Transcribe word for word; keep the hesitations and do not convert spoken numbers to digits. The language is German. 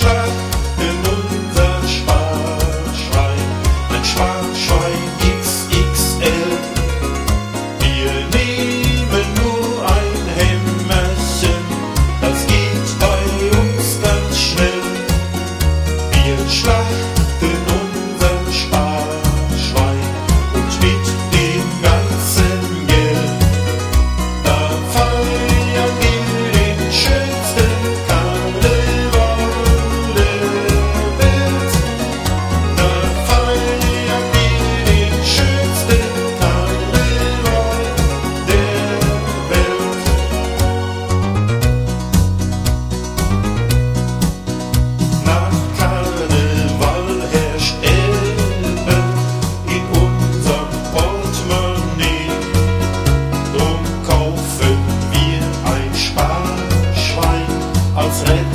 schlachten unser Sparschwein, ein Sparschwein X X L. Wir nehmen nur ein Hämmerchen, das geht bei uns ganz schnell. Wir schlachten unser Sparschwein und mit dem ganzen Geld, da feiern wir den schönsten Karneval der Welt. Da feiern wir den schönsten Karneval der Welt. Nach Karneval herrscht Elbe in unserem Portemonnaie. Drum kaufen wir ein Sparschwein als Rettung